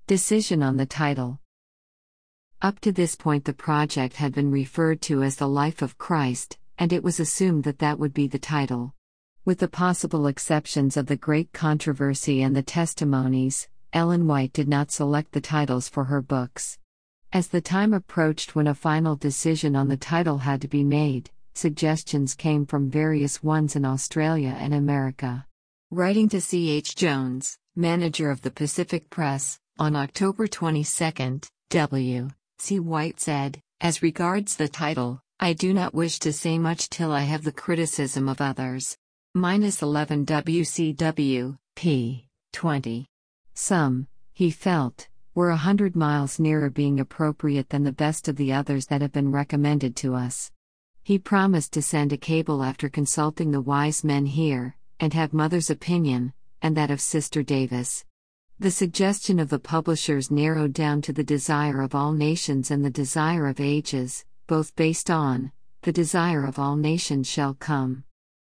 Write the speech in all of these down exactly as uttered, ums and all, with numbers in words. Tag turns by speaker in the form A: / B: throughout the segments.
A: Decision on the title. Up to this point, the project had been referred to as The Life of Christ, and it was assumed that that would be the title. With the possible exceptions of The Great Controversy and The Testimonies, Ellen White did not select the titles for her books. As the time approached when a final decision on the title had to be made, suggestions came from various ones in Australia and America. Writing to C H Jones, manager of the Pacific Press, on October twenty-second, W. C. White said, "As regards the title, I do not wish to say much till I have the criticism of others." Minus eleven W C W, p. twenty. Some, he felt, were a hundred miles nearer being appropriate than the best of the others that have been recommended to us. He promised to send a cable after consulting the wise men here, and have Mother's opinion, and that of Sister Davis. The suggestion of the publishers narrowed down to The Desire of All Nations and The Desire of Ages, both based on The Desire of All Nations Shall Come.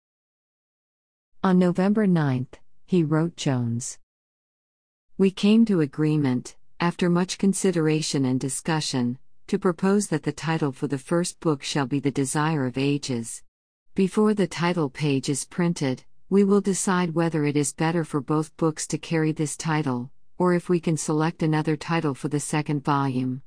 A: On November ninth, he wrote Jones, "We came to agreement, after much consideration and discussion, to propose that the title for the first book shall be The Desire of Ages. Before the title page is printed, we will decide whether it is better for both books to carry this title, or if we can select another title for the second volume.